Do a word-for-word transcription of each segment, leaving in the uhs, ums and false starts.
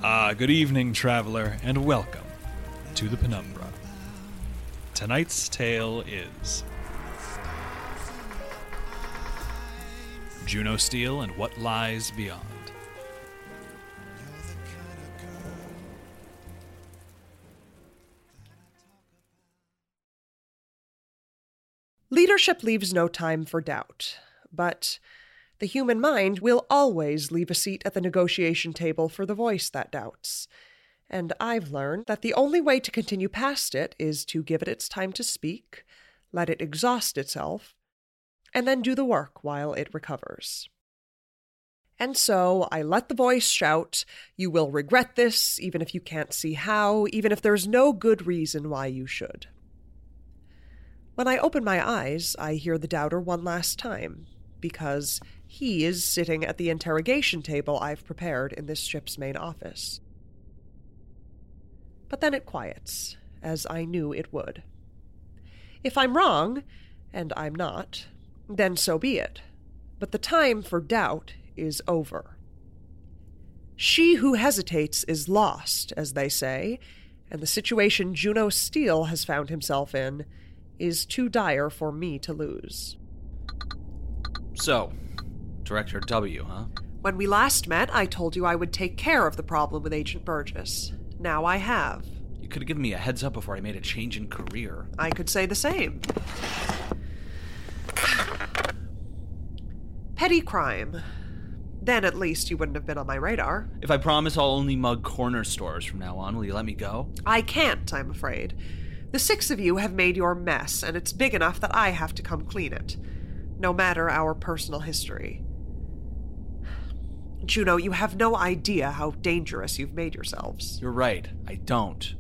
Ah, good evening, traveler, and welcome to the Penumbra. Tonight's tale is Juno Steel and What Lies Beyond. Leadership leaves no time for doubt, but the human mind will always leave a seat at the negotiation table for the voice that doubts. And I've learned that the only way to continue past it is to give it its time to speak, let it exhaust itself, and then do the work while it recovers. And so I let the voice shout, "You will regret this, even if you can't see how, even if there's no good reason why you should." When I open my eyes, I hear the doubter one last time, because he is sitting at the interrogation table I've prepared in this ship's main office. But then it quiets, as I knew it would. If I'm wrong, and I'm not, then so be it. But the time for doubt is over. She who hesitates is lost, as they say, and the situation Juno Steel has found himself in is too dire for me to lose. So, Director W, huh? When we last met, I told you I would take care of the problem with Agent Burgess. Now I have. You could have given me a heads up before I made a change in career. I could say the same. Petty crime. Then at least you wouldn't have been on my radar. If I promise I'll only mug corner stores from now on, will you let me go? I can't, I'm afraid. The six of you have made your mess, and it's big enough that I have to come clean it, no matter our personal history. Juno, you have no idea how dangerous you've made yourselves. You're right, I don't.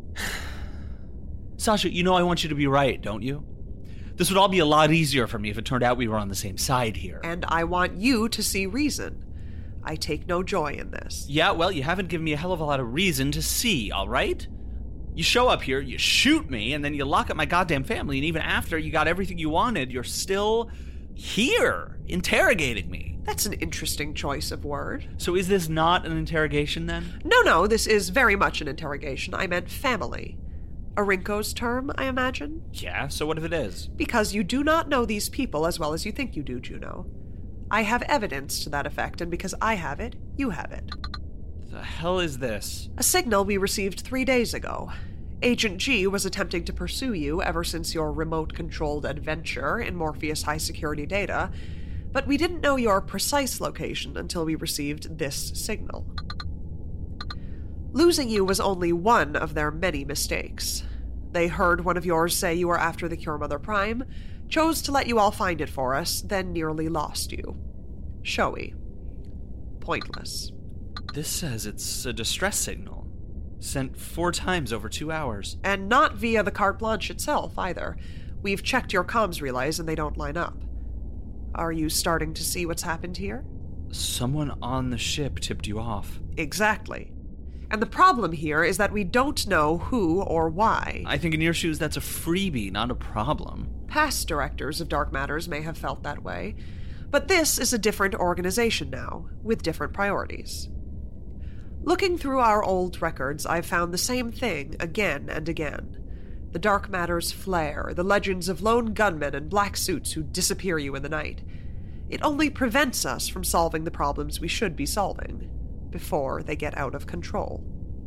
Sasha, you know I want you to be right, don't you? This would all be a lot easier for me if it turned out we were on the same side here. And I want you to see reason. I take no joy in this. Yeah, well, you haven't given me a hell of a lot of reason to see, all right? You show up here, you shoot me, and then you lock up my goddamn family, and even after you got everything you wanted, you're still here, interrogating me. That's an interesting choice of word. So is this not an interrogation, then? No, no, this is very much an interrogation. I meant family. Arinko's term, I imagine? Yeah, so what if it is? Because you do not know these people as well as you think you do, Juno. I have evidence to that effect, and because I have it, you have it. The hell is this? A signal we received three days ago. Agent G was attempting to pursue you ever since your remote-controlled adventure in Morpheus high-security data, but we didn't know your precise location until we received this signal. Losing you was only one of their many mistakes. They heard one of yours say you were after the Cure Mother Prime, chose to let you all find it for us, then nearly lost you. Showy. Pointless. This says it's a distress signal. Sent four times over two hours. And not via the carte blanche itself, either. We've checked your comms relays and they don't line up. Are you starting to see what's happened here? Someone on the ship tipped you off. Exactly. And the problem here is that we don't know who or why. I think in your shoes that's a freebie, not a problem. Past directors of Dark Matters may have felt that way, but this is a different organization now, with different priorities. Looking through our old records, I've found the same thing again and again. The Dark Matters flare, the legends of lone gunmen in black suits who disappear you in the night. It only prevents us from solving the problems we should be solving, before they get out of control.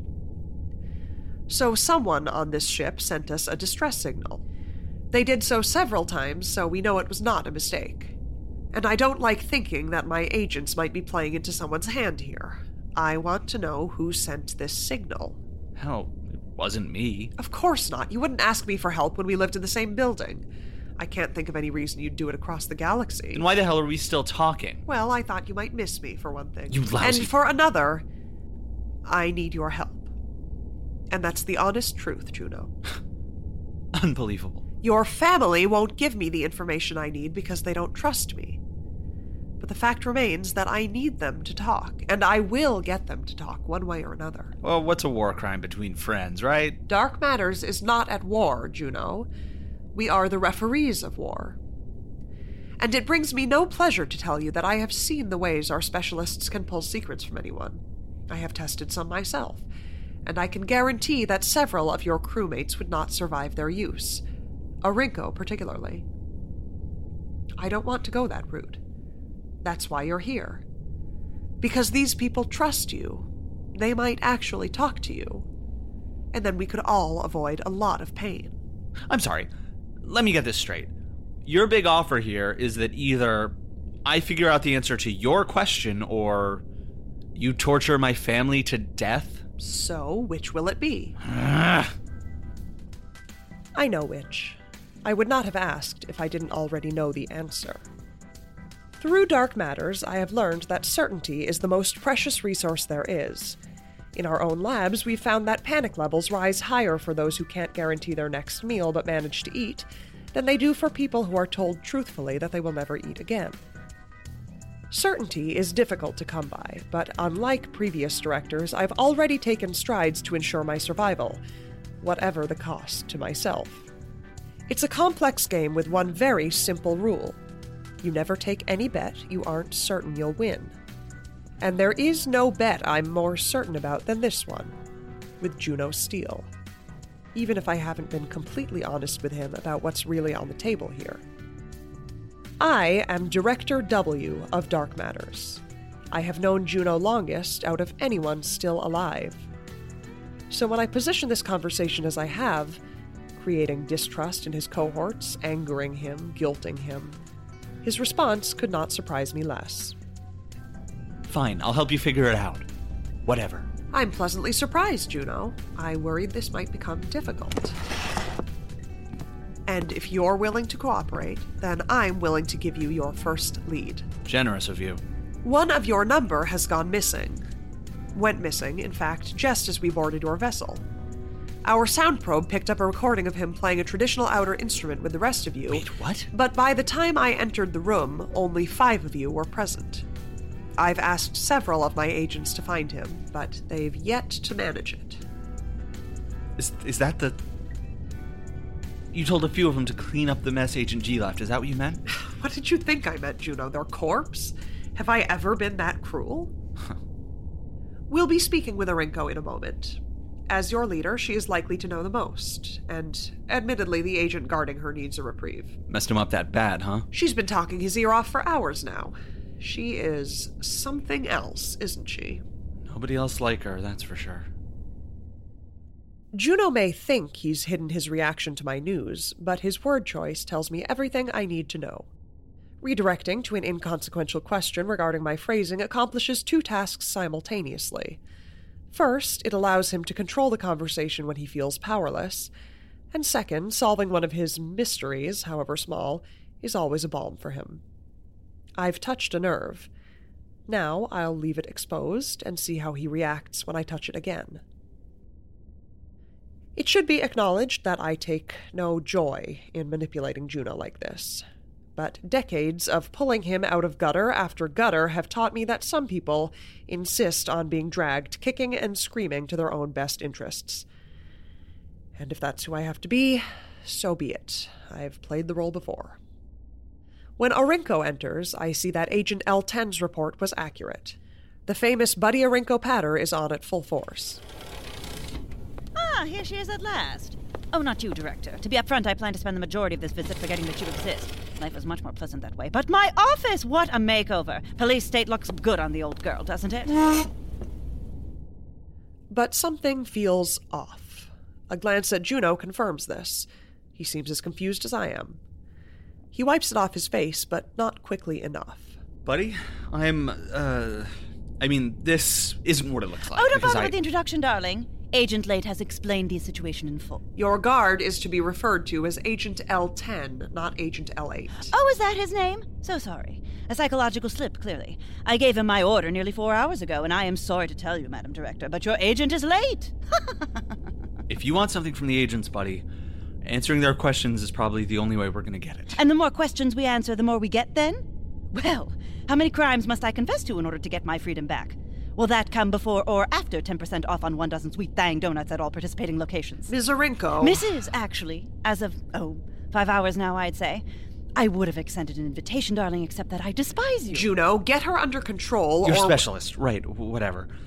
So someone on this ship sent us a distress signal. They did so several times, so we know it was not a mistake. And I don't like thinking that my agents might be playing into someone's hand here. I want to know who sent this signal. Hell, it wasn't me. Of course not. You wouldn't ask me for help when we lived in the same building. I can't think of any reason you'd do it across the galaxy. Then why the hell are we still talking? Well, I thought you might miss me, for one thing. You lousy... And for another, I need your help. And that's the honest truth, Juno. Unbelievable. Your family won't give me the information I need because they don't trust me. But the fact remains that I need them to talk, and I will get them to talk one way or another. Well, what's a war crime between friends, right? Dark Matters is not at war, Juno. We are the referees of war. And it brings me no pleasure to tell you that I have seen the ways our specialists can pull secrets from anyone. I have tested some myself, and I can guarantee that several of your crewmates would not survive their use. Orinko, particularly. I don't want to go that route. That's why you're here. Because these people trust you. They might actually talk to you. And then we could all avoid a lot of pain. I'm sorry. Let me get this straight. Your big offer here is that either I figure out the answer to your question or you torture my family to death? So, which will it be? Ah. I know which. I would not have asked if I didn't already know the answer. Through Dark Matters, I have learned that certainty is the most precious resource there is. In our own labs, we've found that panic levels rise higher for those who can't guarantee their next meal but manage to eat than they do for people who are told truthfully that they will never eat again. Certainty is difficult to come by, but unlike previous directors, I've already taken strides to ensure my survival, whatever the cost to myself. It's a complex game with one very simple rule. You never take any bet you aren't certain you'll win. And there is no bet I'm more certain about than this one, with Juno Steele. Even if I haven't been completely honest with him about what's really on the table here. I am Director W of Dark Matters. I have known Juno longest out of anyone still alive. So when I position this conversation as I have, creating distrust in his cohorts, angering him, guilting him, his response could not surprise me less. Fine, I'll help you figure it out. Whatever. I'm pleasantly surprised, Juno. I worried this might become difficult. And if you're willing to cooperate, then I'm willing to give you your first lead. Generous of you. One of your number has gone missing. Went missing, in fact, just as we boarded your vessel. Our sound probe picked up a recording of him playing a traditional outer instrument with the rest of you. Wait, what? But by the time I entered the room, only five of you were present. I've asked several of my agents to find him, but they've yet to manage it. Is, is that the... You told a few of them to clean up the mess Agent G left. Is that what you meant? What did you think I meant, Juno? Their corpse? Have I ever been that cruel? We'll be speaking with Orinko in a moment. As your leader, she is likely to know the most, and admittedly, the agent guarding her needs a reprieve. Messed him up that bad, huh? She's been talking his ear off for hours now. She is something else, isn't she? Nobody else like her, that's for sure. Juno may think he's hidden his reaction to my news, but his word choice tells me everything I need to know. Redirecting to an inconsequential question regarding my phrasing accomplishes two tasks simultaneously. First, it allows him to control the conversation when he feels powerless, and second, solving one of his mysteries, however small, is always a balm for him. I've touched a nerve. Now I'll leave it exposed and see how he reacts when I touch it again. It should be acknowledged that I take no joy in manipulating Juno like this. But decades of pulling him out of gutter after gutter have taught me that some people insist on being dragged kicking and screaming to their own best interests. And if that's who I have to be, so be it. I've played the role before. When Orinko enters, I see that Agent L ten's report was accurate. The famous Buddy Orinko patter is on at full force. Ah, here she is at last. Oh, not you, Director. To be upfront, I plan to spend the majority of this visit forgetting that you exist. Life is much more pleasant that way. But my office! What a makeover! Police state looks good on the old girl, doesn't it? But something feels off. A glance at Juno confirms this. He seems as confused as I am. He wipes it off his face, but not quickly enough. Buddy, I'm, uh... I mean, this isn't what it looks like. Oh, don't bother I... with the introduction, darling. Agent Late has explained the situation in full. Your guard is to be referred to as Agent L ten, not Agent L eight. Oh, is that his name? So sorry. A psychological slip, clearly. I gave him my order nearly four hours ago, and I am sorry to tell you, Madam Director, but your agent is late. If you want something from the agents, buddy, answering their questions is probably the only way we're going to get it. And the more questions we answer, the more we get, then? Well, how many crimes must I confess to in order to get my freedom back? Will that come before or after ten percent off on one dozen sweet thang donuts at all participating locations? Miz Orinko. Missus actually. As of, oh, five hours now, I'd say. I would have extended an invitation, darling, except that I despise you. Juno, get her under control You're or... specialist, right, whatever.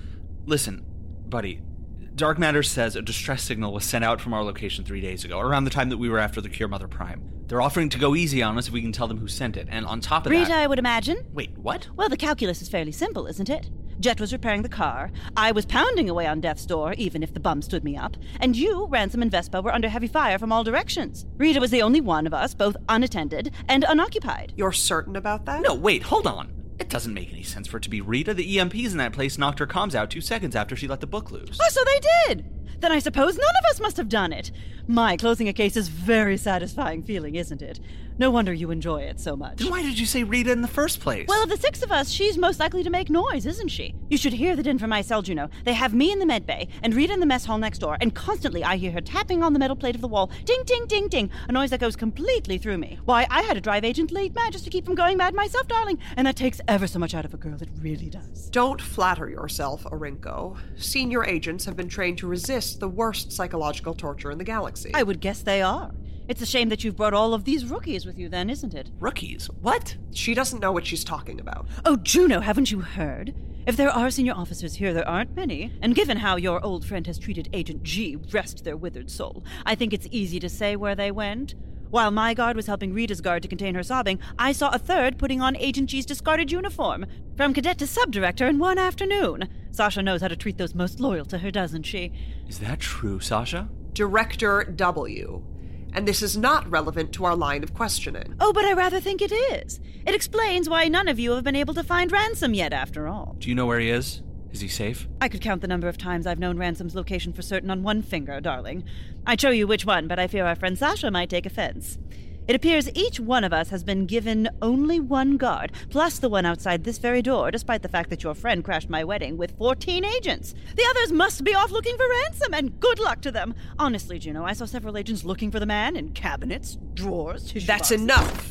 Listen, buddy, Dark Matter says a distress signal was sent out from our location three days ago, around the time that we were after the Cure Mother Prime. They're offering to go easy on us if we can tell them who sent it, and on top of Rita, that... I would imagine. Wait, what? Well, the calculus is fairly simple, isn't it? Jet was repairing the car, I was pounding away on death's door, even if the bum stood me up, and you, Ransom, and Vespa were under heavy fire from all directions. Rita was the only one of us, both unattended and unoccupied. You're certain about that? No, wait, hold on. It doesn't make any sense for it to be Rita. The E M Ps in that place knocked her comms out two seconds after she let the book loose. Oh, so they did! Then I suppose none of us must have done it. My, closing a case is very satisfying feeling, isn't it? No wonder you enjoy it so much. Then why did you say Rita in the first place? Well, of the six of us, she's most likely to make noise, isn't she? You should hear that in from my cell, Juno. They have me in the med bay, and Rita in the mess hall next door, and constantly I hear her tapping on the metal plate of the wall. Ding, ding, ding, ding. A noise that goes completely through me. Why, I had to drive Agent Late mad just to keep from going mad myself, darling. And that takes ever so much out of a girl. It really does. Don't flatter yourself, Orinko. Senior agents have been trained to resist the worst psychological torture in the galaxy. I would guess they are. It's a shame that you've brought all of these rookies with you then, isn't it? Rookies? What? She doesn't know what she's talking about. Oh, Juno, haven't you heard? If there are senior officers here, there aren't many. And given how your old friend has treated Agent G, rest their withered soul, I think it's easy to say where they went. While my guard was helping Rita's guard to contain her sobbing, I saw a third putting on Agent G's discarded uniform. From cadet to subdirector in one afternoon. Sasha knows how to treat those most loyal to her, doesn't she? Is that true, Sasha? Director W. And this is not relevant to our line of questioning. Oh, but I rather think it is. It explains why none of you have been able to find Ransom yet, after all. Do you know where he is? Is he safe? I could count the number of times I've known Ransom's location for certain on one finger, darling. I'd show you which one, but I fear our friend Sasha might take offense. It appears each one of us has been given only one guard, plus the one outside this very door, despite the fact that your friend crashed my wedding with fourteen agents. The others must be off looking for Ransom, and good luck to them. Honestly, Juno, I saw several agents looking for the man in cabinets, drawers, tissue That's boxes. enough!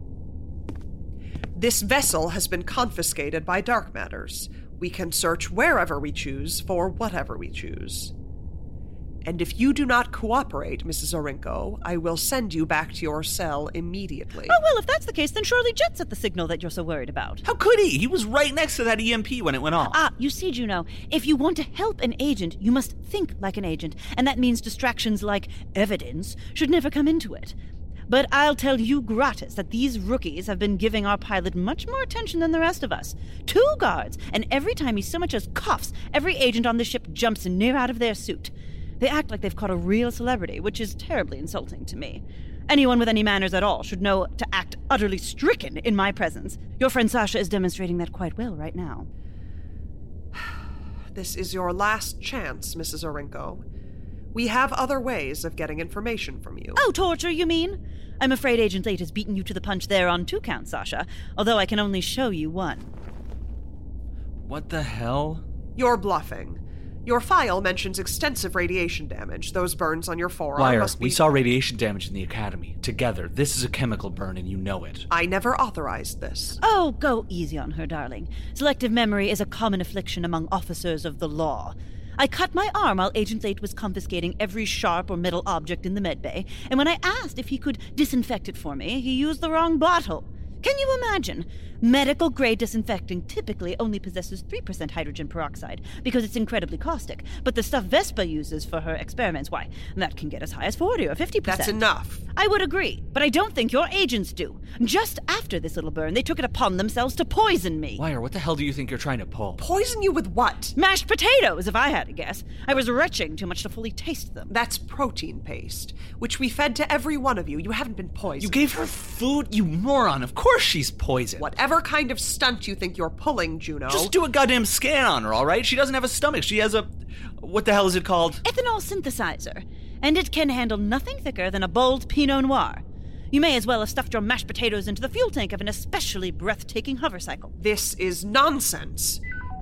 This vessel has been confiscated by Dark Matters. We can search wherever we choose for whatever we choose. And if you do not cooperate, Missus Orinko, I will send you back to your cell immediately. Oh, well, if that's the case, then surely Jet's at the signal that you're so worried about. How could he? He was right next to that E M P when it went off. Ah, you see, Juno, if you want to help an agent, you must think like an agent, and that means distractions like evidence should never come into it. But I'll tell you gratis that these rookies have been giving our pilot much more attention than the rest of us. Two guards, and every time he so much as coughs, every agent on the ship jumps near out of their suit. They act like they've caught a real celebrity, which is terribly insulting to me. Anyone with any manners at all should know to act utterly stricken in my presence. Your friend Sasha is demonstrating that quite well right now. This is your last chance, Missus Orinko. We have other ways of getting information from you. Oh, torture, you mean? I'm afraid Agent Late has beaten you to the punch there on two counts, Sasha, although I can only show you one. What the hell? You're bluffing. Your file mentions extensive radiation damage. Those burns on your forearm Liar, must be... we saw radiation damage in the academy. Together. This is a chemical burn and you know it. I never authorized this. Oh, go easy on her, darling. Selective memory is a common affliction among officers of the law. I cut my arm while Agent Late was confiscating every sharp or metal object in the medbay, and when I asked if he could disinfect it for me, he used the wrong bottle. Can you imagine? Medical-grade disinfecting typically only possesses three percent hydrogen peroxide because it's incredibly caustic, but the stuff Vespa uses for her experiments, why, that can get as high as forty or fifty percent. That's enough. I would agree, but I don't think your agents do. Just after this little burn, they took it upon themselves to poison me. Liar, what the hell do you think you're trying to pull? Poison you with what? Mashed potatoes, if I had to guess. I was retching too much to fully taste them. That's protein paste, which we fed to every one of you. You haven't been poisoned. You gave her food, you moron. Of course she's poisoned. Whatever kind of stunt you think you're pulling, Juno... Just do a goddamn scan on her, all right? She doesn't have a stomach. She has a... What the hell is it called? Ethanol synthesizer. And it can handle nothing thicker than a bold Pinot Noir. You may as well have stuffed your mashed potatoes into the fuel tank of an especially breathtaking hover cycle. This is nonsense.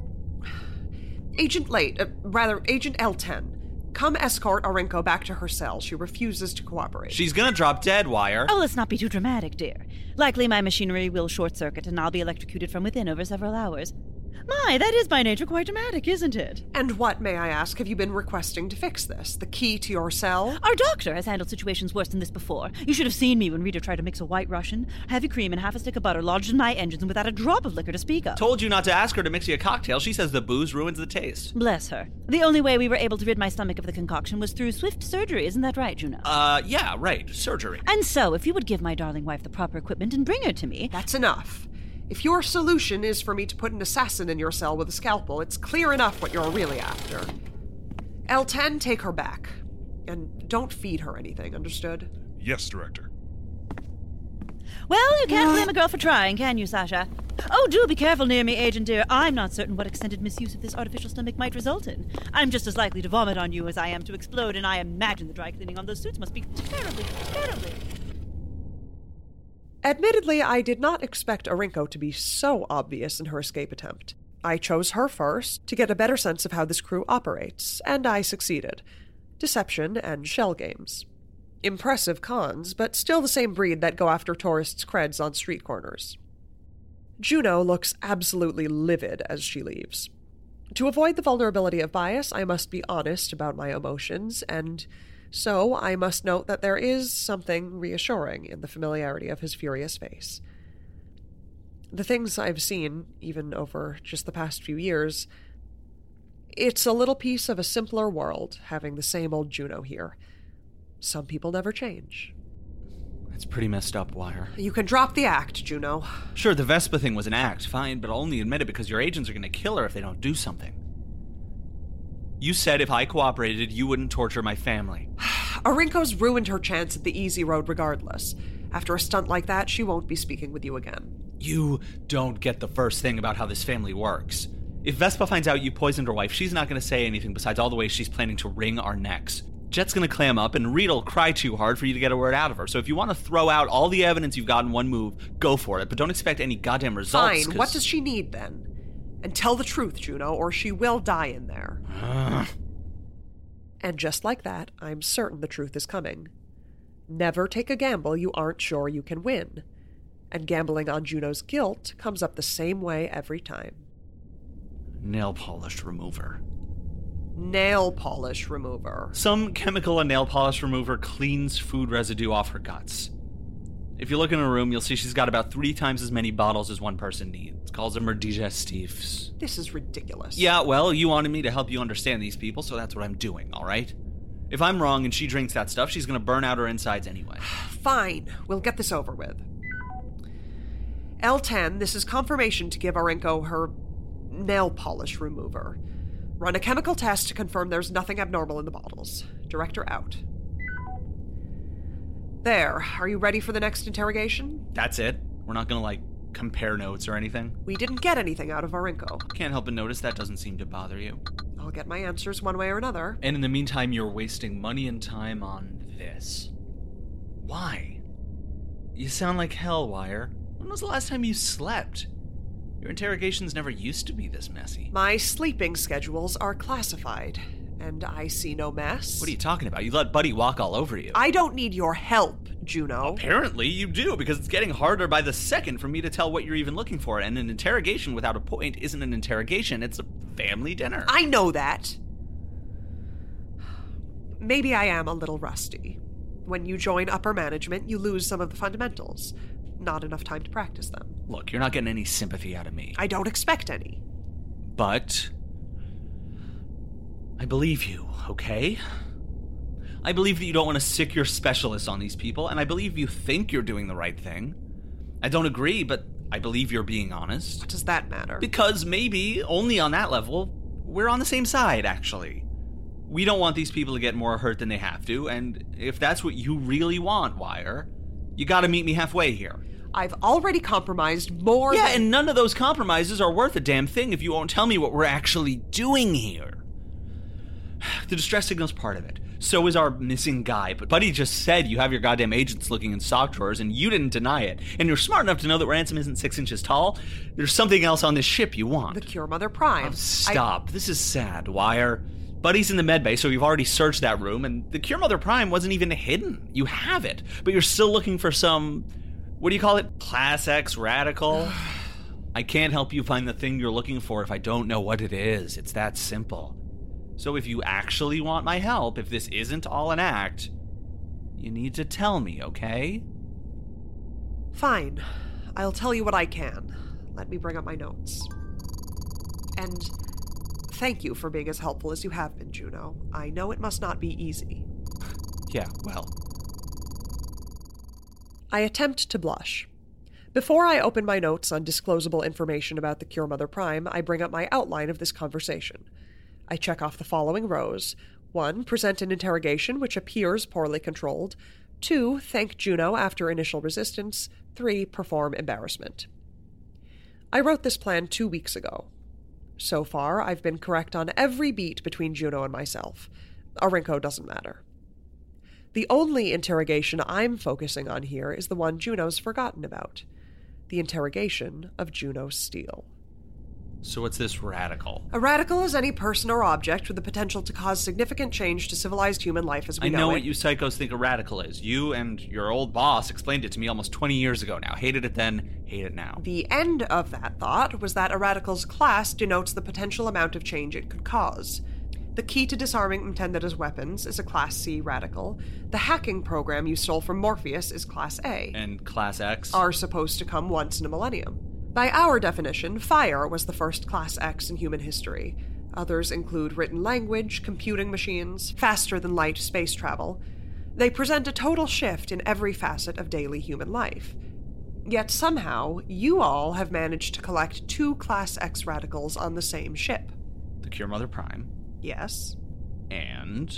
Agent Late, uh, rather, Agent L ten. Come escort Orinko back to her cell. She refuses to cooperate. She's gonna drop dead, Wire. Oh, let's not be too dramatic, dear. Likely my machinery will short-circuit and I'll be electrocuted from within over several hours. My, that is by nature quite dramatic, isn't it? And what, may I ask, have you been requesting to fix this? The key to your cell? Our doctor has handled situations worse than this before. You should have seen me when Rita tried to mix a white Russian, heavy cream, and half a stick of butter lodged in my engines and without a drop of liquor to speak of. Told you not to ask her to mix you a cocktail. She says the booze ruins the taste. Bless her. The only way we were able to rid my stomach of the concoction was through swift surgery, isn't that right, Juno? Uh, yeah, right. Surgery. And so, if you would give my darling wife the proper equipment and bring her to me... That's enough. If your solution is for me to put an assassin in your cell with a scalpel, it's clear enough what you're really after. L ten, take her back. And don't feed her anything, understood? Yes, Director. Well, you can't blame a girl for trying, can you, Sasha? Oh, do be careful near me, agent dear. I'm not certain what extended misuse of this artificial stomach might result in. I'm just as likely to vomit on you as I am to explode, and I imagine the dry cleaning on those suits must be terribly, terribly... Admittedly, I did not expect Arinko to be so obvious in her escape attempt. I chose her first to get a better sense of how this crew operates, and I succeeded. Deception and shell games. Impressive cons, but still the same breed that go after tourists' creds on street corners. Juno looks absolutely livid as she leaves. To avoid the vulnerability of bias, I must be honest about my emotions, and so I must note that there is something reassuring in the familiarity of his furious face. The things I've seen, even over just the past few years, it's a little piece of a simpler world having the same old Juno here. Some people never change. That's pretty messed up, Wire. You can drop the act, Juno. Sure, the Vespa thing was an act, fine, but I'll only admit it because your agents are going to kill her if they don't do something. You said if I cooperated, you wouldn't torture my family. Arinko's ruined her chance at the easy road regardless. After a stunt like that, she won't be speaking with you again. You don't get the first thing about how this family works. If Vespa finds out you poisoned her wife, she's not going to say anything besides all the ways she's planning to wring our necks. Jet's going to clam up, and Rita'll cry too hard for you to get a word out of her. So if you want to throw out all the evidence you've got in one move, go for it, but don't expect any goddamn results. Fine, 'cause... what does she need then? And tell the truth, Juno, or she will die in there. And just like that, I'm certain the truth is coming. Never take a gamble you aren't sure you can win. And gambling on Juno's guilt comes up the same way every time. Nail polish remover. Nail polish remover. Some chemical and nail polish remover cleans food residue off her guts. If you look in her room, you'll see she's got about three times as many bottles as one person needs. Calls them her digestifs. This is ridiculous. Yeah, well, you wanted me to help you understand these people, so that's what I'm doing, all right? If I'm wrong and she drinks that stuff, she's gonna burn out her insides anyway. Fine. We'll get this over with. L ten, this is confirmation to give Arinko her nail polish remover. Run a chemical test to confirm there's nothing abnormal in the bottles. Director out. There. Are you ready for the next interrogation? That's it? We're not gonna, like, compare notes or anything? We didn't get anything out of Arinko. Can't help but notice that doesn't seem to bother you. I'll get my answers one way or another. And in the meantime, you're wasting money and time on this. Why? You sound like hell, Wire. When was the last time you slept? Your interrogations never used to be this messy. My sleeping schedules are classified, and I see no mess. What are you talking about? You let Buddy walk all over you. I don't need your help, Juno. Apparently you do, because it's getting harder by the second for me to tell what you're even looking for, and an interrogation without a point isn't an interrogation, it's a family dinner. I know that. Maybe I am a little rusty. When you join upper management, you lose some of the fundamentals. Not enough time to practice them. Look, you're not getting any sympathy out of me. I don't expect any. But I believe you, okay? I believe that you don't want to sick your specialists on these people, and I believe you think you're doing the right thing. I don't agree, but I believe you're being honest. What does that matter? Because maybe, only on that level, we're on the same side, actually. We don't want these people to get more hurt than they have to, and if that's what you really want, Wire, you gotta meet me halfway here. I've already compromised more Yeah, than... and none of those compromises are worth a damn thing if you won't tell me what we're actually doing here. The distress signal's part of it. So is our missing guy, but Buddy just said you have your goddamn agents looking in sock drawers, and you didn't deny it. And you're smart enough to know that Ransom isn't six inches tall. There's something else on this ship you want. The Cure Mother Prime. Oh, stop. I... This is sad, Wire. Buddy's in the medbay, so you've already searched that room, and the Cure Mother Prime wasn't even hidden. You have it, but you're still looking for some... What do you call it? Class X radical? I can't help you find the thing you're looking for if I don't know what it is. It's that simple. So if you actually want my help, if this isn't all an act, you need to tell me, okay? Fine. I'll tell you what I can. Let me bring up my notes. And thank you for being as helpful as you have been, Juno. I know it must not be easy. Yeah, well. I attempt to blush. Before I open my notes on disclosable information about the Cure Mother Prime, I bring up my outline of this conversation. I check off the following rows. One, present an interrogation which appears poorly controlled. Two, thank Juno after initial resistance. Three, perform embarrassment. I wrote this plan two weeks ago. So far, I've been correct on every beat between Juno and myself. Aurinko doesn't matter. The only interrogation I'm focusing on here is the one Juno's forgotten about. The interrogation of Juno Steel. So what's this radical? A radical is any person or object with the potential to cause significant change to civilized human life as we I know, know it. what you psychos think a radical is. You and your old boss explained it to me almost twenty years ago now. Hated it then, hate it now. The end of that thought was that a radical's class denotes the potential amount of change it could cause. The key to disarming intended as weapons is a Class C radical. The hacking program you stole from Morpheus is Class A. And Class X? Are supposed to come once in a millennium. By our definition, fire was the first Class X in human history. Others include written language, computing machines, faster-than-light space travel. They present a total shift in every facet of daily human life. Yet somehow, you all have managed to collect two Class X radicals on the same ship. The Cure Mother Prime. Yes. And?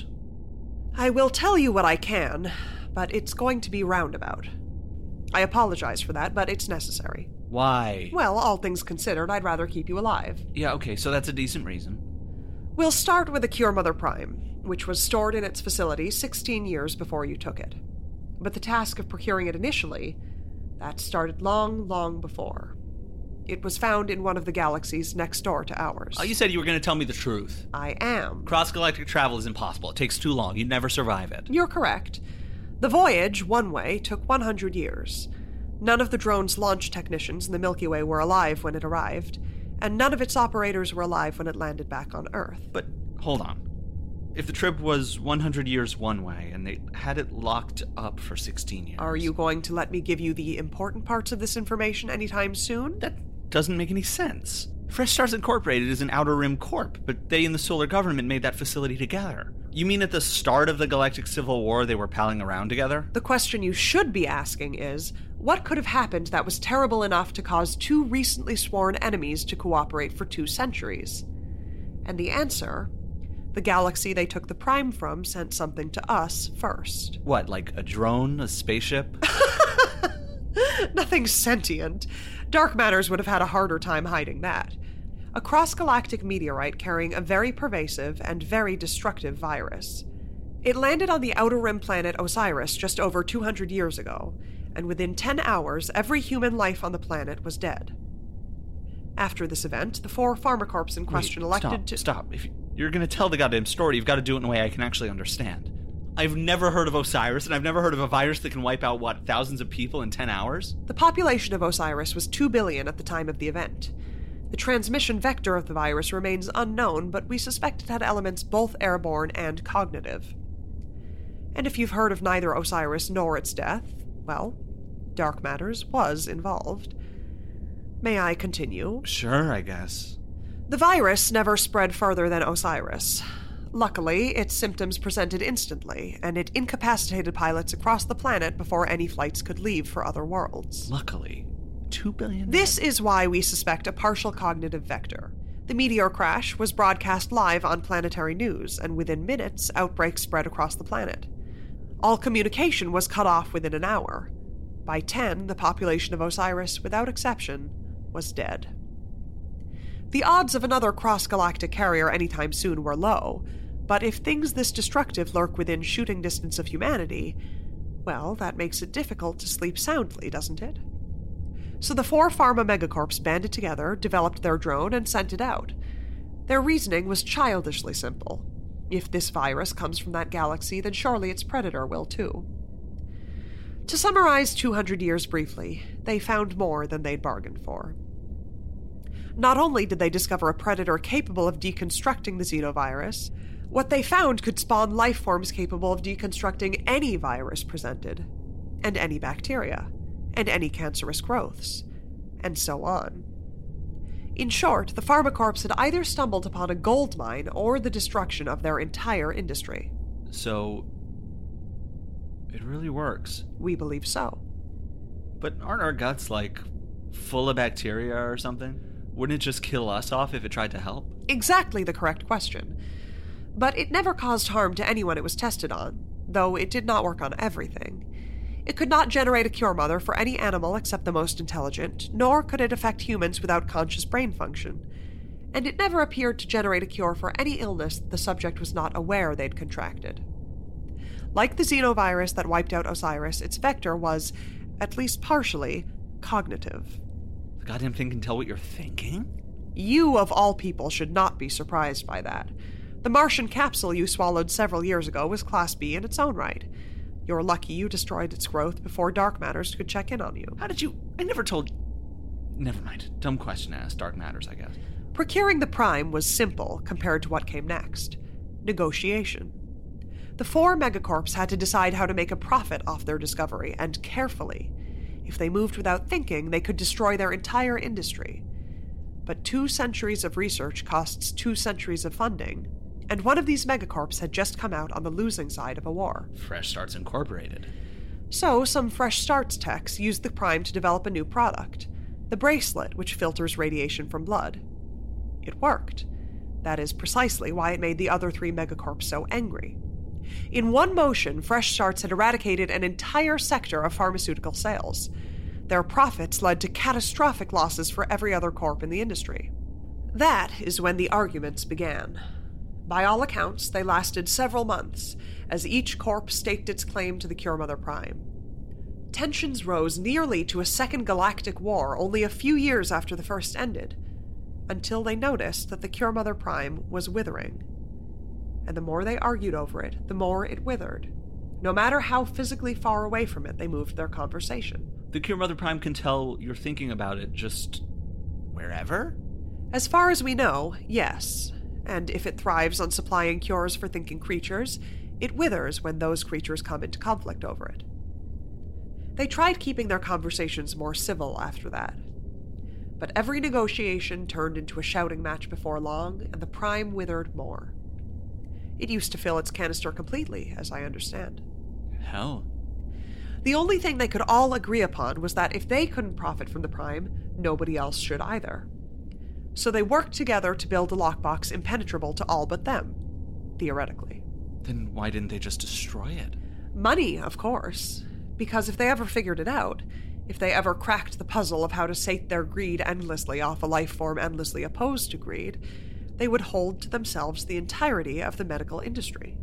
I will tell you what I can, but it's going to be roundabout. I apologize for that, but it's necessary. Why? Well, all things considered, I'd rather keep you alive. Yeah, okay, so that's a decent reason. We'll start with the Cure Mother Prime, which was stored in its facility sixteen years before you took it. But the task of procuring it initially, that started long, long before. It was found in one of the galaxies next door to ours. Oh, you said you were going to tell me the truth. I am. Cross-galactic travel is impossible. It takes too long. You'd never survive it. You're correct. The voyage, one way, took one hundred years. None of the drone's launch technicians in the Milky Way were alive when it arrived, and none of its operators were alive when it landed back on Earth. But, hold on. If the trip was one hundred years one way, and they had it locked up for sixteen years... Are you going to let me give you the important parts of this information anytime soon? That doesn't make any sense. Fresh Stars Incorporated is an Outer Rim corp, but they and the Solar Government made that facility together. You mean at the start of the Galactic Civil War they were palling around together? The question you should be asking is, what could have happened that was terrible enough to cause two recently sworn enemies to cooperate for two centuries? And the answer, the galaxy they took the Prime from sent something to us first. What, like a drone, a spaceship? Nothing sentient. Dark Matters would have had a harder time hiding that. A cross-galactic meteorite carrying a very pervasive and very destructive virus. It landed on the Outer Rim planet Osiris just over two hundred years ago, and within ten hours, every human life on the planet was dead. After this event, the four pharmacorps in question Wait, elected stop, to- Stop. If you're going to tell the goddamn story, you've got to do it in a way I can actually understand. I've never heard of Osiris, and I've never heard of a virus that can wipe out, what, thousands of people in ten hours? The population of Osiris was two billion at the time of the event. The transmission vector of the virus remains unknown, but we suspect it had elements both airborne and cognitive. And if you've heard of neither Osiris nor its death, well, Dark Matters was involved. May I continue? Sure, I guess. The virus never spread further than Osiris. Luckily, its symptoms presented instantly, and it incapacitated pilots across the planet before any flights could leave for other worlds. Luckily. Two billion? This is why we suspect a partial cognitive vector. The meteor crash was broadcast live on planetary news, and within minutes, outbreaks spread across the planet. All communication was cut off within an hour. By ten, the population of Osiris, without exception, was dead. The odds of another cross-galactic carrier anytime soon were low, but if things this destructive lurk within shooting distance of humanity, well, that makes it difficult to sleep soundly, doesn't it? So the four pharma megacorps banded together, developed their drone, and sent it out. Their reasoning was childishly simple. If this virus comes from that galaxy, then surely its predator will too. To summarize two hundred years briefly, they found more than they'd bargained for. Not only did they discover a predator capable of deconstructing the xenovirus, what they found could spawn life forms capable of deconstructing any virus presented, and any bacteria, and any cancerous growths, and so on. In short, the Pharmacorps had either stumbled upon a gold mine or the destruction of their entire industry. So, it really works. We believe so. But aren't our guts, like, full of bacteria or something? Wouldn't it just kill us off if it tried to help? Exactly the correct question. But it never caused harm to anyone it was tested on, though it did not work on everything. It could not generate a cure mother for any animal except the most intelligent, nor could it affect humans without conscious brain function. And it never appeared to generate a cure for any illness the subject was not aware they'd contracted. Like the xenovirus that wiped out Osiris, its vector was, at least partially, cognitive. The goddamn thing can tell what you're thinking? You, of all people, should not be surprised by that. The Martian capsule you swallowed several years ago was Class B in its own right. You're lucky you destroyed its growth before Dark Matters could check in on you. How did you... I never told... Never mind. Dumb question to ask. Dark Matters, I guess. Procuring the Prime was simple compared to what came next. Negotiation. The four megacorps had to decide how to make a profit off their discovery, and carefully. If they moved without thinking, they could destroy their entire industry. But two centuries of research costs two centuries of funding, and one of these megacorps had just come out on the losing side of a war. Fresh Starts Incorporated. So, some Fresh Starts techs used the Prime to develop a new product, the bracelet, which filters radiation from blood. It worked. That is precisely why it made the other three megacorps so angry. In one motion, Fresh Starts had eradicated an entire sector of pharmaceutical sales. Their profits led to catastrophic losses for every other corp in the industry. That is when the arguments began. By all accounts, they lasted several months, as each corp staked its claim to the Cure Mother Prime. Tensions rose nearly to a second galactic war only a few years after the first ended, until they noticed that the Cure Mother Prime was withering. And the more they argued over it, the more it withered. No matter how physically far away from it they moved their conversation. The Cure Mother Prime can tell you're thinking about it just... wherever? As far as we know, yes. And if it thrives on supplying cures for thinking creatures, it withers when those creatures come into conflict over it. They tried keeping their conversations more civil after that. But every negotiation turned into a shouting match before long, and the Prime withered more. It used to fill its canister completely, as I understand. Hell. The only thing they could all agree upon was that if they couldn't profit from the Prime, nobody else should either. So they worked together to build a lockbox impenetrable to all but them, theoretically. Then why didn't they just destroy it? Money, of course. Because if they ever figured it out, if they ever cracked the puzzle of how to sate their greed endlessly off a life form endlessly opposed to greed, they would hold to themselves the entirety of the medical industry.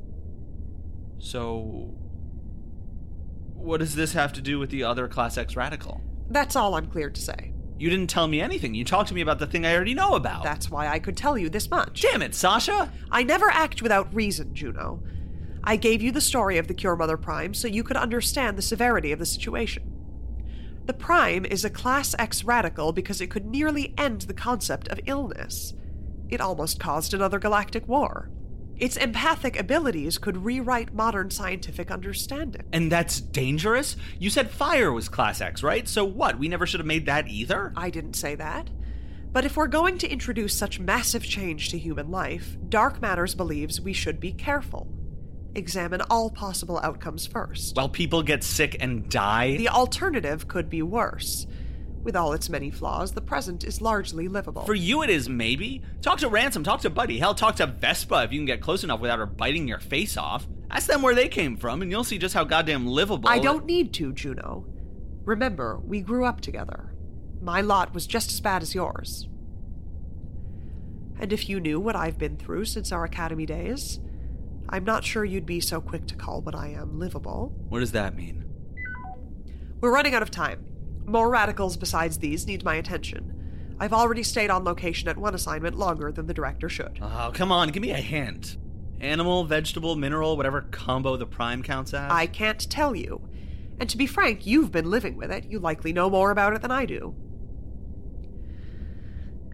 So, what does this have to do with the other Class X radical? That's all I'm cleared to say. You didn't tell me anything. You talked to me about the thing I already know about. That's why I could tell you this much. Damn it, Sasha! I never act without reason, Juno. I gave you the story of the Cure Mother Prime so you could understand the severity of the situation. The Prime is a Class X radical because it could nearly end the concept of illness. It almost caused another galactic war. Its empathic abilities could rewrite modern scientific understanding. And that's dangerous? You said fire was Class X, right? So what, we never should have made that either? I didn't say that. But if we're going to introduce such massive change to human life, Dark Matters believes we should be careful. Examine all possible outcomes first. While people get sick and die? The alternative could be worse. With all its many flaws, the present is largely livable. For you it is, maybe. Talk to Ransom, talk to Buddy, hell, talk to Vespa if you can get close enough without her biting your face off. Ask them where they came from, and you'll see just how goddamn livable... I don't need to, Juno. Remember, we grew up together. My lot was just as bad as yours. And if you knew what I've been through since our academy days, I'm not sure you'd be so quick to call what I am livable. What does that mean? We're running out of time. More radicals besides these need my attention. I've already stayed on location at one assignment longer than the director should. Oh, come on, give me a hint. Animal, vegetable, mineral, whatever combo the Prime counts as? I can't tell you. And to be frank, you've been living with it. You likely know more about it than I do.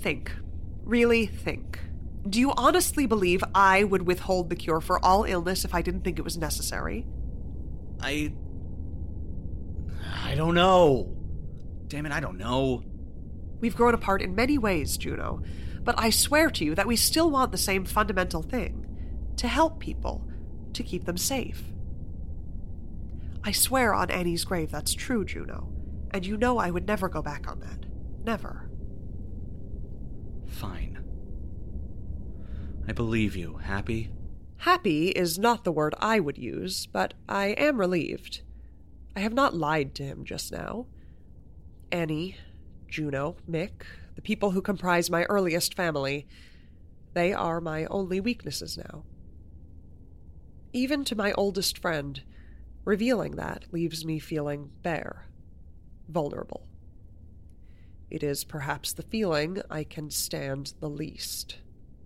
think. Really think. Do you honestly believe I would withhold the cure for all illness if I didn't think it was necessary? I... I don't know. Damn it, I don't know. We've grown apart in many ways, Juno, but I swear to you that we still want the same fundamental thing. To help people. To keep them safe. I swear on Annie's grave that's true, Juno. And you know I would never go back on that. Never. Fine. I believe you. Happy? Happy is not the word I would use, but I am relieved. I have not lied to him just now. Annie, Juno, Mick, the people who comprise my earliest family, they are my only weaknesses now. Even to my oldest friend, revealing that leaves me feeling bare, vulnerable. It is perhaps the feeling I can stand the least.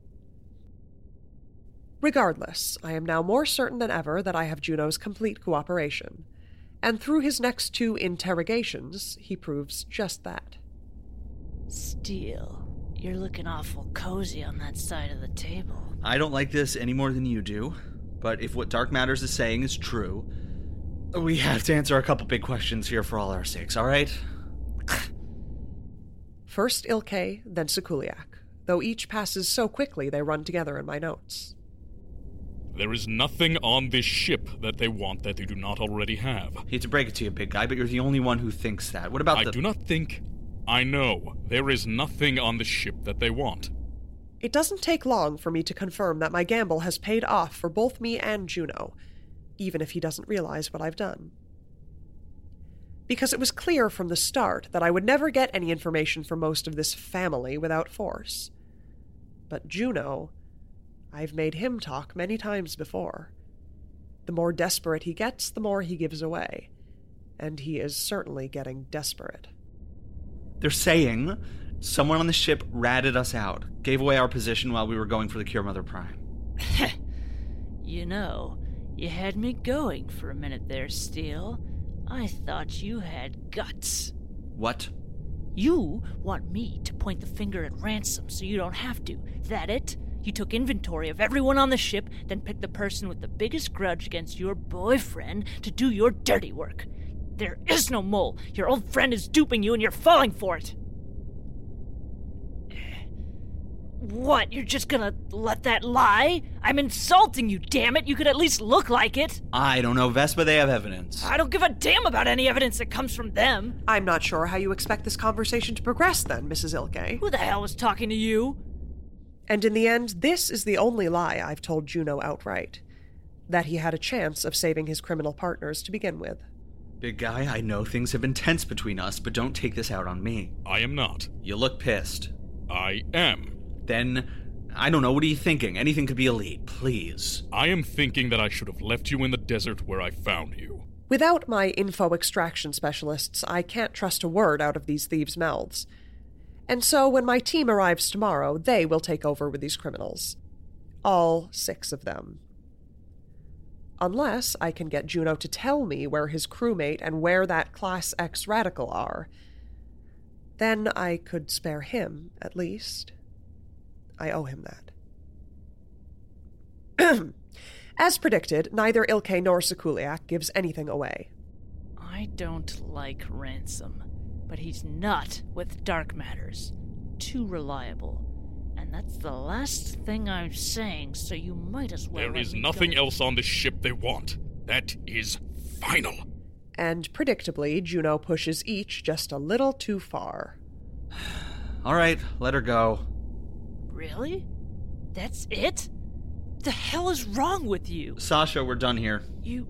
Regardless, I am now more certain than ever that I have Juno's complete cooperation, and through his next two interrogations, he proves just that. Steele, you're looking awful cozy on that side of the table. I don't like this any more than you do, but if what Dark Matters is saying is true, we have to answer a couple big questions here for all our sakes, all right? First Ilke, then Sekuliak, though each passes so quickly they run together in my notes. There is nothing on this ship that they want that they do not already have. Hate to break it to you, big guy, but you're the only one who thinks that. What about I the... I do not think. I know. There is nothing on the ship that they want. It doesn't take long for me to confirm that my gamble has paid off for both me and Juno, even if he doesn't realize what I've done. Because it was clear from the start that I would never get any information from most of this family without force. But Juno... I've made him talk many times before. The more desperate he gets, the more he gives away. And he is certainly getting desperate. They're saying someone on the ship ratted us out, gave away our position while we were going for the Cure Mother Prime. You know, you had me going for a minute there, Steele. I thought you had guts. What? You want me to point the finger at Ransom so you don't have to. That it? You took inventory of everyone on the ship, then picked the person with the biggest grudge against your boyfriend to do your dirty work. There is no mole. Your old friend is duping you and you're falling for it. What, you're just gonna let that lie? I'm insulting you, damn it. You could at least look like it. I don't know, Vespa, they have evidence. I don't give a damn about any evidence that comes from them. I'm not sure how you expect this conversation to progress then, Missus Ilke. Who the hell was talking to you? And in the end, this is the only lie I've told Juno outright. That he had a chance of saving his criminal partners to begin with. Big guy, I know things have been tense between us, but don't take this out on me. I am not. You look pissed. I am. Then, I don't know, what are you thinking? Anything could be a lead, please. I am thinking that I should have left you in the desert where I found you. Without my info extraction specialists, I can't trust a word out of these thieves' mouths. And so when my team arrives tomorrow, they will take over with these criminals. All six of them. Unless I can get Juno to tell me where his crewmate and where that Class X radical are. Then I could spare him, at least. I owe him that. As predicted, neither Ilke nor Sekuliak gives anything away. I don't like Ransom, but he's not with Dark Matters. Too reliable. And that's the last thing I'm saying, so you might as well There let is me nothing go. else on this ship they want. That is final. And predictably, Juno pushes each just a little too far. All right, let her go. Really? That's it? The hell is wrong with you? Sasha, we're done here. You...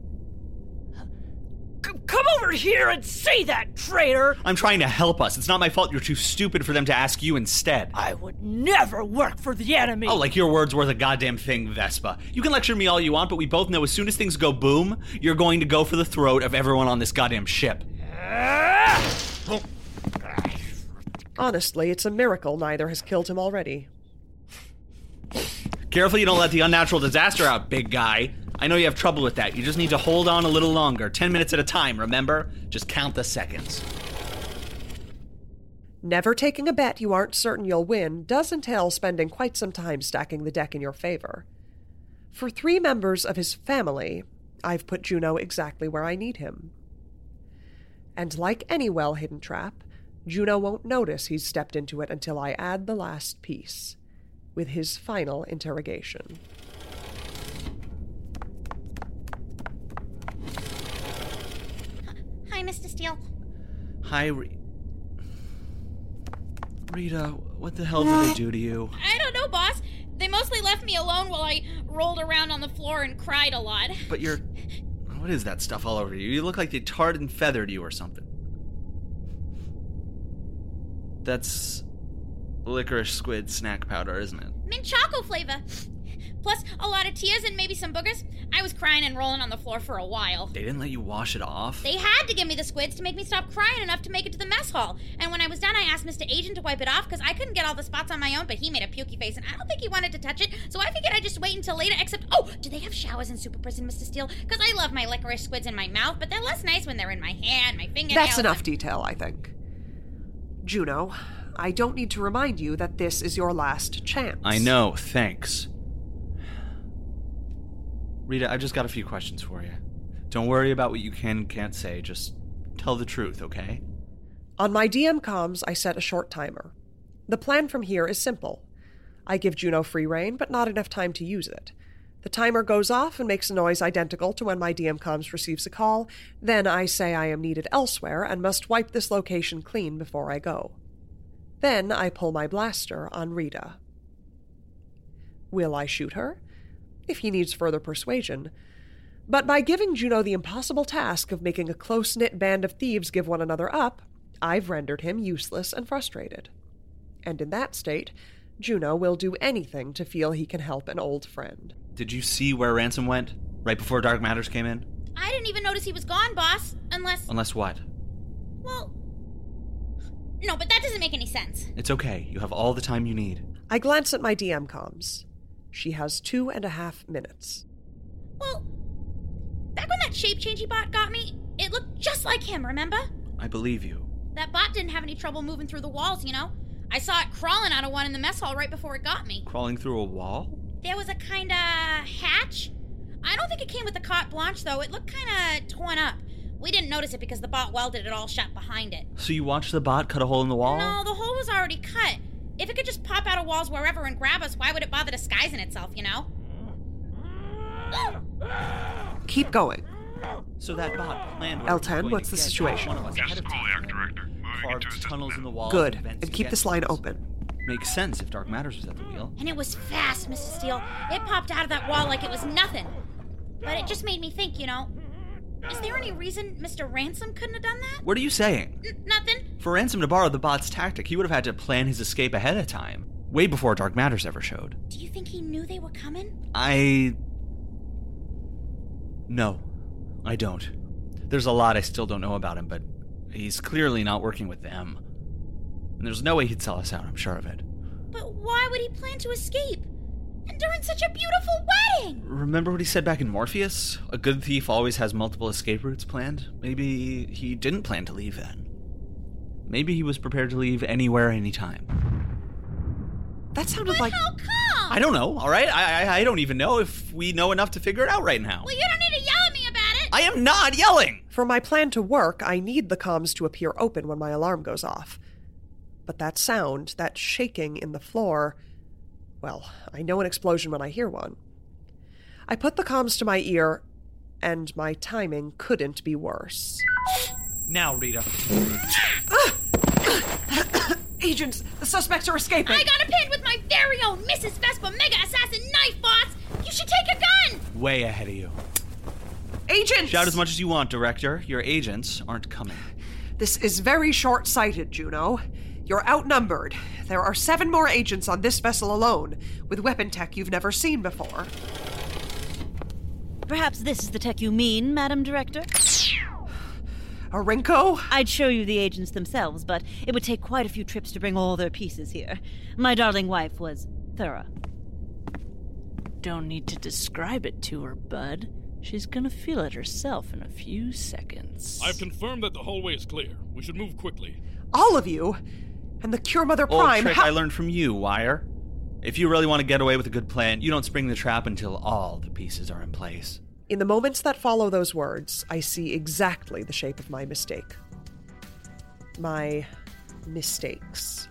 C- come over here and say that, traitor! I'm trying to help us. It's not my fault you're too stupid for them to ask you instead. I would never work for the enemy! Oh, like your word's worth a goddamn thing, Vespa. You can lecture me all you want, but we both know as soon as things go boom, you're going to go for the throat of everyone on this goddamn ship. Honestly, it's a miracle neither has killed him already. Careful you don't let the unnatural disaster out, big guy. I know you have trouble with that. You just need to hold on a little longer. Ten minutes at a time, remember? Just count the seconds. Never taking a bet you aren't certain you'll win does entail spending quite some time stacking the deck in your favor. For three members of his family, I've put Juno exactly where I need him. And like any well-hidden trap, Juno won't notice he's stepped into it until I add the last piece, with his final interrogation. Hi, Mister Steele. Hi, Re- Rita, what the hell did they do to you? I don't know, boss. They mostly left me alone while I rolled around on the floor and cried a lot. But you're... What is that stuff all over you? You look like they tarred and feathered you or something. That's licorice squid snack powder, isn't it? Mint choco flavor. Plus a lot of tears and maybe some boogers. I was crying and rolling on the floor for a while. They didn't let you wash it off? They had to give me the squids to make me stop crying enough to make it to the mess hall. And when I was done, I asked Mister Agent to wipe it off because I couldn't get all the spots on my own, but he made a pukey face and I don't think he wanted to touch it, so I figured I'd just wait until later, except, oh, do they have showers in Super Prison, Mister Steele? Because I love my licorice squids in my mouth, but they're less nice when they're in my hand, my fingernails. That's enough detail, I think. Juno, I don't need to remind you that this is your last chance. I know, thanks. Rita, I've just got a few questions for you. Don't worry about what you can and can't say, just tell the truth, okay? On my D M comms, I set a short timer. The plan from here is simple. I give Juno free rein, but not enough time to use it. The timer goes off and makes a noise identical to when my D M comms receives a call. Then I say I am needed elsewhere and must wipe this location clean before I go. Then I pull my blaster on Rita. Will I shoot her? If he needs further persuasion. But by giving Juno the impossible task of making a close-knit band of thieves give one another up, I've rendered him useless and frustrated. And in that state, Juno will do anything to feel he can help an old friend. Did you see where Ransom went? Right before Dark Matters came in? I didn't even notice he was gone, boss. Unless... Unless what? Well... No, but that doesn't make any sense. It's okay. You have all the time you need. I glance at my D M comms. She has two and a half minutes. Well, back when that shape-changey bot got me, it looked just like him, remember? I believe you. That bot didn't have any trouble moving through the walls, you know? I saw it crawling out of one in the mess hall right before it got me. Crawling through a wall? There was a kinda hatch. I don't think it came with the carte blanche, though. It looked kinda torn up. We didn't notice it because the bot welded it all shut behind it. So you watched the bot cut a hole in the wall? No, the hole was already cut. If it could just pop out of walls wherever and grab us, why would it bother disguising itself, you know? Keep going. So that bot planned... L ten, what's the situation? Yes, Kuliak, Director. Moving Carved into his tunnels in the wall. Good, and vents and to keep get this to line us. open. Makes sense if Dark Matters was at the wheel. And it was fast, Mister Steele. It popped out of that wall like it was nothing. But it just made me think, you know, is there any reason Mister Ransom couldn't have done that? What are you saying? N- nothing. For Ransom to borrow the bot's tactic, he would have had to plan his escape ahead of time. Way before Dark Matters ever showed. Do you think he knew they were coming? I... No, I don't. There's a lot I still don't know about him, but he's clearly not working with them. And there's no way he'd sell us out, I'm sure of it. But why would he plan to escape? And during such a beautiful wedding! Remember what he said back in Morpheus? A good thief always has multiple escape routes planned? Maybe he didn't plan to leave then. Maybe he was prepared to leave anywhere, anytime. That sounded But like... how come? I don't know, alright? I, I I don't even know if we know enough to figure it out right now. Well, you don't need to yell at me about it! I am not yelling! For my plan to work, I need the comms to appear open when my alarm goes off. But that sound, that shaking in the floor... Well, I know an explosion when I hear one. I put the comms to my ear, and my timing couldn't be worse. Now, Rita. Agents, the suspects are escaping! I got a pin with my very own Missus Vespa Mega Assassin knife, boss! You should take a gun! Way ahead of you. Agents! Shout as much as you want, Director. Your agents aren't coming. This is very short-sighted, Juno. You're outnumbered. There are seven more agents on this vessel alone, with weapon tech you've never seen before. Perhaps this is the tech you mean, Madam Director? Arinko? I'd show you the agents themselves, but it would take quite a few trips to bring all their pieces here. My darling wife was thorough. Don't need to describe it to her, bud. She's gonna feel it herself in a few seconds. I've confirmed that the hallway is clear. We should move quickly. All of you? And the Cure Mother Old Prime, trick how- I learned from you, Wire. If you really want to get away with a good plan, you don't spring the trap until all the pieces are in place. In the moments that follow those words, I see exactly the shape of my mistake. My mistakes.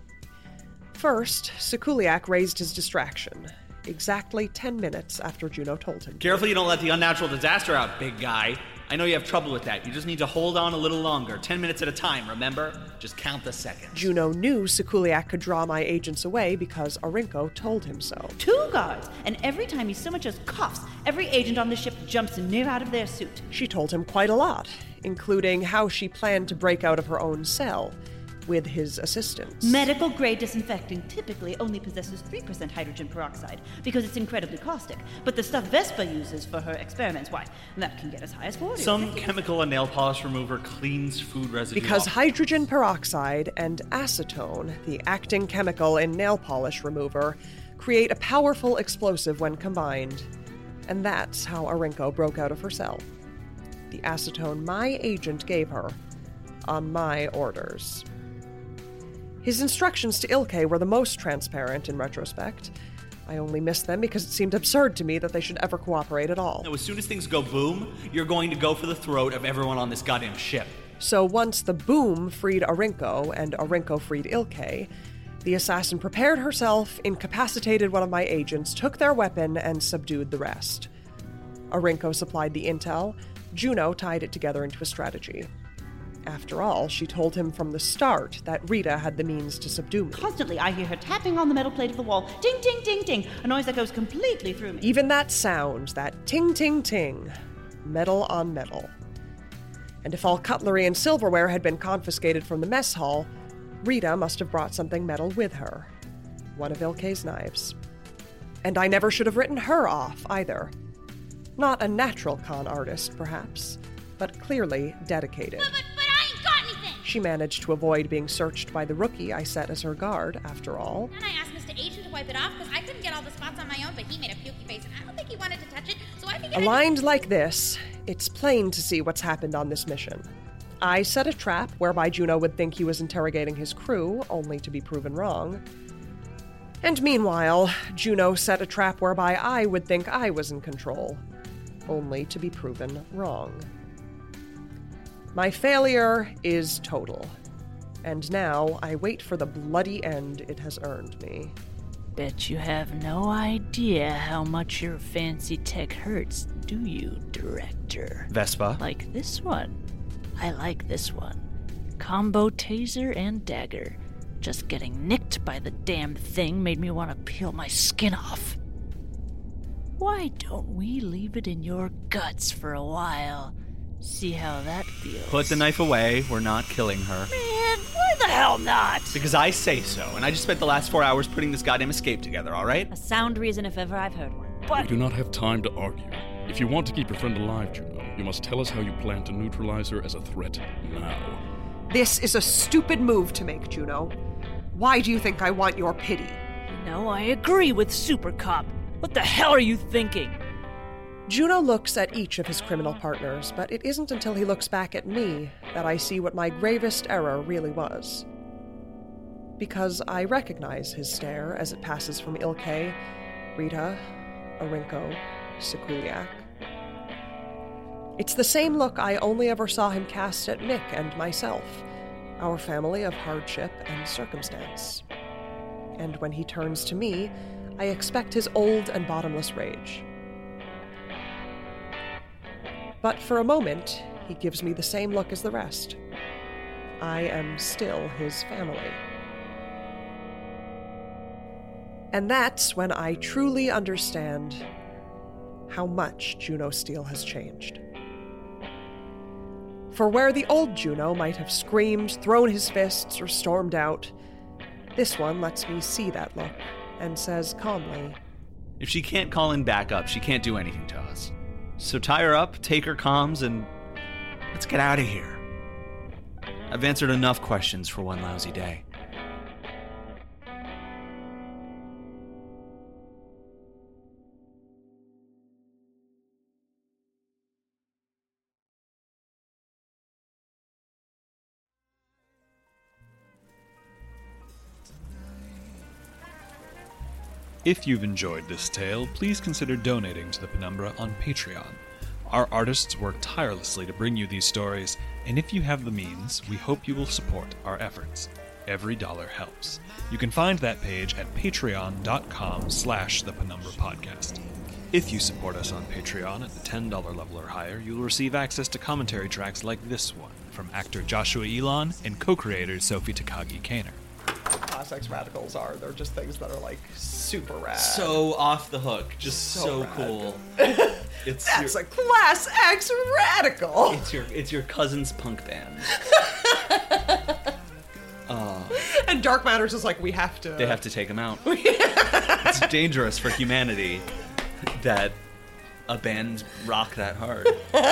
First, Sikuliak raised his distraction, exactly ten minutes after Juno told him. Careful you don't let the unnatural disaster out, big guy. I know you have trouble with that. You just need to hold on a little longer. Ten minutes at a time, remember? Just count the seconds. Juno knew Sikuliak could draw my agents away because Arinko told him so. Two guards, and every time he so much as coughs, every agent on the ship jumps near out of their suit. She told him quite a lot, including how she planned to break out of her own cell with his assistance. Medical-grade disinfectant typically only possesses three percent hydrogen peroxide because it's incredibly caustic. But the stuff Vespa uses for her experiments, why, that can get as high as forty. Some chemical and nail polish remover cleans food residue Because off. hydrogen peroxide and acetone, the acting chemical in nail polish remover, create a powerful explosive when combined. And that's how Arinko broke out of her cell. The acetone my agent gave her, on my orders. His instructions to Ilke were the most transparent in retrospect. I only missed them because it seemed absurd to me that they should ever cooperate at all. Now, as soon as things go boom, you're going to go for the throat of everyone on this goddamn ship. So once the boom freed Arinko and Arinko freed Ilke, the assassin prepared herself, incapacitated one of my agents, took their weapon, and subdued the rest. Arinko supplied the intel. Juno tied it together into a strategy. After all, she told him from the start that Rita had the means to subdue me. Constantly, I hear her tapping on the metal plate of the wall. Ding, ding, ding, ding. A noise that goes completely through me. Even that sound, that ting, ting, ting. Metal on metal. And if all cutlery and silverware had been confiscated from the mess hall, Rita must have brought something metal with her. One of Ilke's knives. And I never should have written her off, either. Not a natural con artist, perhaps, but clearly dedicated. But, but, but I ain't got anything! She managed to avoid being searched by the rookie I set as her guard, after all. Then I asked Mister Agent to wipe it off because I couldn't get all the spots on my own, but he made a pukey face, and I don't think he wanted to touch it, so I figured... Aligned like this, it's plain to see what's happened on this mission. I set a trap whereby Juno would think he was interrogating his crew, only to be proven wrong. And meanwhile, Juno set a trap whereby I would think I was in control, only to be proven wrong. My failure is total, and now I wait for the bloody end it has earned me. Bet you have no idea how much your fancy tech hurts, do you, Director? Vespa? Like this one. I like this one. Combo taser and dagger. Just getting nicked by the damn thing made me want to peel my skin off. Why don't we leave it in your guts for a while? See how that feels. Put the knife away. We're not killing her. Man, why the hell not? Because I say so, and I just spent the last four hours putting this goddamn escape together, all right? A sound reason if ever I've heard one. But We do not have time to argue. If you want to keep your friend alive, Juno, you must tell us how you plan to neutralize her as a threat now. This is a stupid move to make, Juno. Why do you think I want your pity? you know, I agree with Super Cop. What the hell are you thinking? Juno looks at each of his criminal partners, but it isn't until he looks back at me that I see what my gravest error really was. Because I recognize his stare as it passes from Ilke, Rita, Arinko, Sikuliak. It's the same look I only ever saw him cast at Mick and myself, our family of hardship and circumstance. And when he turns to me, I expect his old and bottomless rage. But for a moment, he gives me the same look as the rest. I am still his family. And that's when I truly understand how much Juno Steel has changed. For where the old Juno might have screamed, thrown his fists, or stormed out, this one lets me see that look and says calmly, If she can't call in backup, she can't do anything to us. So tie her up, take her comms, and let's get out of here. I've answered enough questions for one lousy day. If you've enjoyed this tale, please consider donating to the Penumbra on Patreon. Our artists work tirelessly to bring you these stories, and if you have the means, we hope you will support our efforts. Every dollar helps. You can find that page at patreon.com slash the Penumbra Podcast. If you support us on Patreon at the ten dollars level or higher, you'll receive access to commentary tracks like this one from actor Joshua Elon and co-creator Sophie Takagi Kaner. Class X radicals are. They're just things that are like super rad. So off the hook. Just so, So so rad. cool. It's That's your, a Class X radical. it's your it's your cousin's punk band. uh, And Dark Matters is like, we have to. they have to take him out. It's dangerous for humanity that a band rock that hard.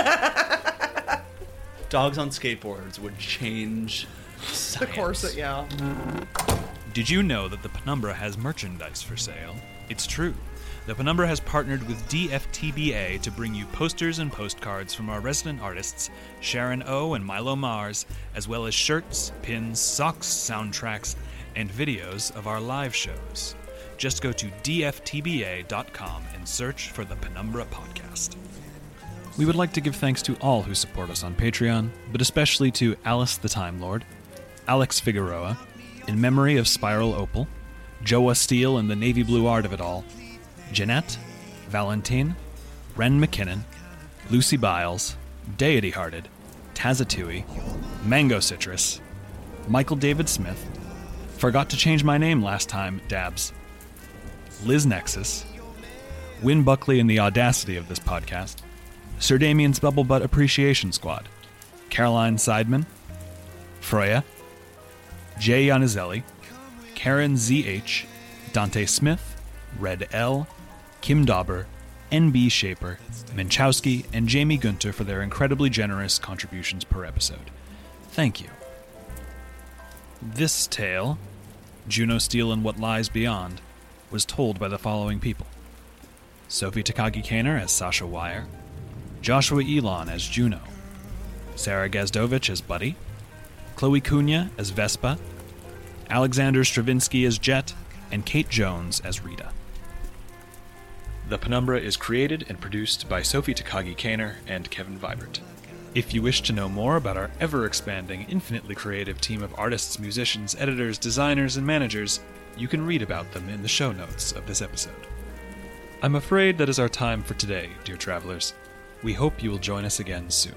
Dogs on skateboards would change science. The corset, yeah. Did you know that the Penumbra has merchandise for sale? It's true. The Penumbra has partnered with D F T B A to bring you posters and postcards from our resident artists, Sharon O and Milo Mars, as well as shirts, pins, socks, soundtracks, and videos of our live shows. Just go to D F T B A dot com and search for the Penumbra Podcast. We would like to give thanks to all who support us on Patreon, but especially to Alice the Time Lord, Alex Figueroa, in memory of Spiral Opal, Joa Steele and the navy blue art of it all, Jeanette, Valentine, Ren McKinnon, Lucy Biles, Deity Hearted, Tazatui, Mango Citrus, Michael David Smith, Forgot to Change My Name Last Time, Dabs, Liz Nexus, Win Buckley and the audacity of this podcast, Sir Damien's Bubble Butt Appreciation Squad, Caroline Seidman, Freya, Jay Yanizelli, Karen Z H, Dante Smith, Red L, Kim Dauber, N B Shaper, Minchowski, and Jamie Gunter for their incredibly generous contributions per episode. Thank you. This tale, Juno Steel and What Lies Beyond, was told by the following people: Sophie Takagi Kaner as Sasha Wire, Joshua Elon as Juno, Sarah Gazdovich as Buddy, Chloe Cunha as Vespa, Alexander Stravinsky as Jet, and Kate Jones as Rita. The Penumbra is created and produced by Sophie Takagi Kaner and Kevin Vibert. If you wish to know more about our ever-expanding, infinitely creative team of artists, musicians, editors, designers, and managers, you can read about them in the show notes of this episode. I'm afraid that is our time for today, dear travelers. We hope you will join us again soon.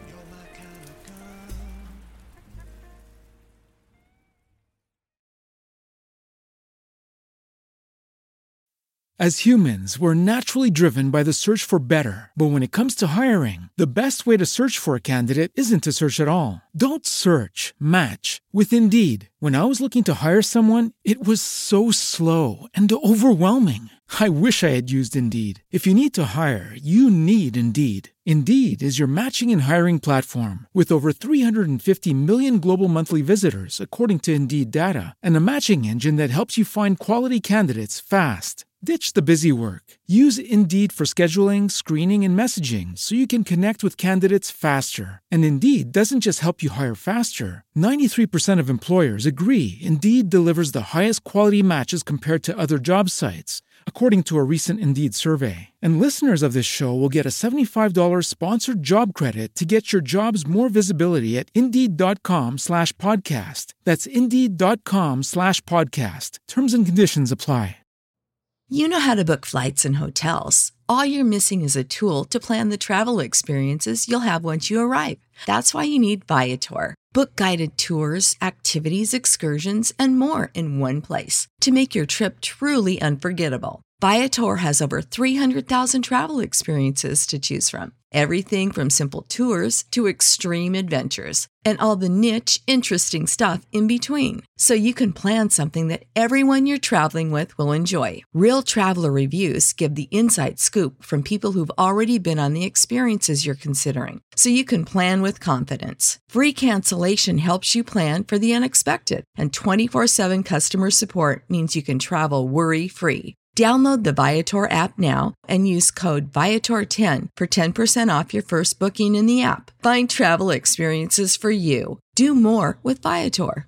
As humans, we're naturally driven by the search for better. But when it comes to hiring, the best way to search for a candidate isn't to search at all. Don't search, match with Indeed. When I was looking to hire someone, it was so slow and overwhelming. I wish I had used Indeed. If you need to hire, you need Indeed. Indeed is your matching and hiring platform with over three hundred fifty million global monthly visitors, according to Indeed data, and a matching engine that helps you find quality candidates fast. Ditch the busy work. Use Indeed for scheduling, screening, and messaging so you can connect with candidates faster. And Indeed doesn't just help you hire faster. ninety-three percent of employers agree Indeed delivers the highest quality matches compared to other job sites, according to a recent Indeed survey. And listeners of this show will get a seventy-five dollars sponsored job credit to get your jobs more visibility at Indeed.com slash podcast. That's Indeed.com slash podcast. Terms and conditions apply. You know how to book flights and hotels. All you're missing is a tool to plan the travel experiences you'll have once you arrive. That's why you need Viator. Book guided tours, activities, excursions, and more in one place to make your trip truly unforgettable. Viator has over three hundred thousand travel experiences to choose from. Everything from simple tours to extreme adventures and all the niche, interesting stuff in between. So you can plan something that everyone you're traveling with will enjoy. Real traveler reviews give the inside scoop from people who've already been on the experiences you're considering. So you can plan with confidence. Free cancellation helps you plan for the unexpected. And twenty-four seven customer support means you can travel worry-free. Download the Viator app now and use code Viator ten for ten percent off your first booking in the app. Find travel experiences for you. Do more with Viator.